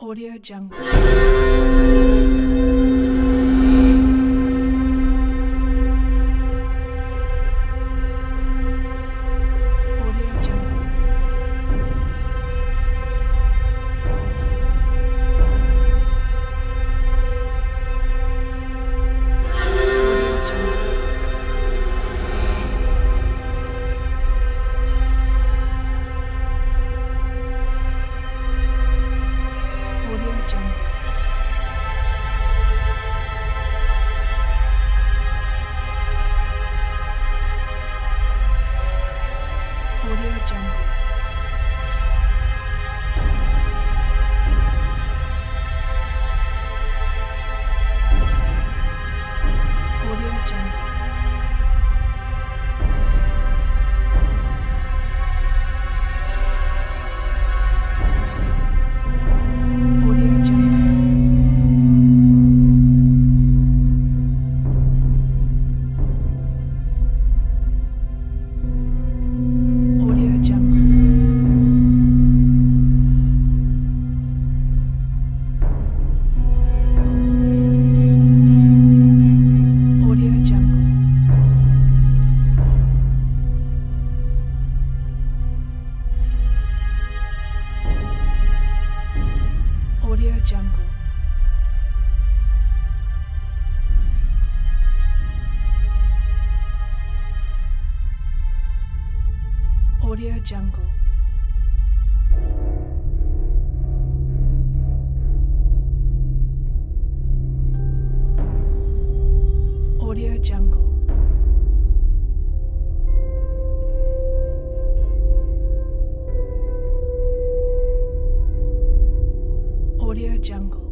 Audio Jungle. Audio Jungle. Audio Jungle. Audio Jungle. Audio Jungle. Audio Jungle. Audio Jungle. Audio Jungle. Audio Jungle. Audio Jungle. Audio Jungle. Audio Jungle.